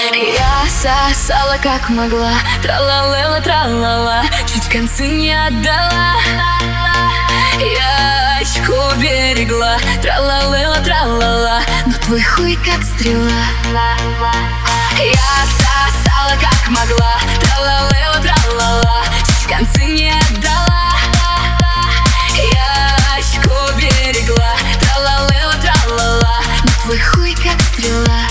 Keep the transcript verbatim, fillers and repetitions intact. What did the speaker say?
Я сосала как могла, тралалела, тралала, чуть концы не отдала. Я очко берегла, тралалела, тралала, но твой хуй как стрела. Я сосала как могла, тралалела, тралала, чуть концы не отдала. Я очко берегла, тралалела, тралала, но твой хуй как стрела.